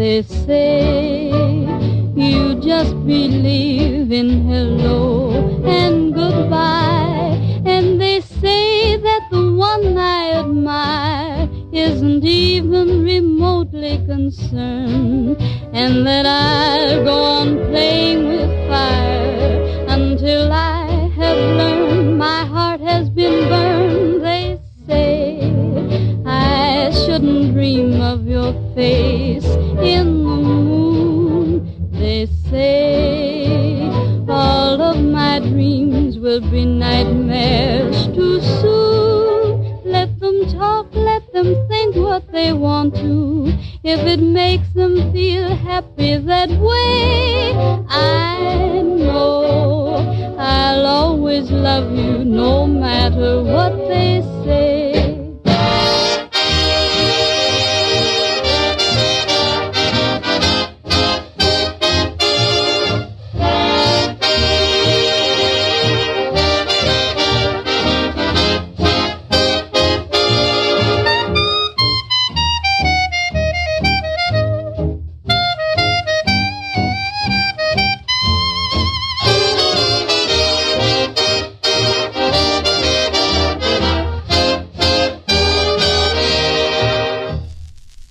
They say you just believe in hello and goodbye, and they say that the one I admire isn't even remotely concerned, and that I'll go on playing with fire until I have learned my heart has been burned. They say I shouldn't dream of your face in the moon. They say all of my dreams will be nightmares too soon. Let them talk, let them think what they want to. If it makes them feel happy that way,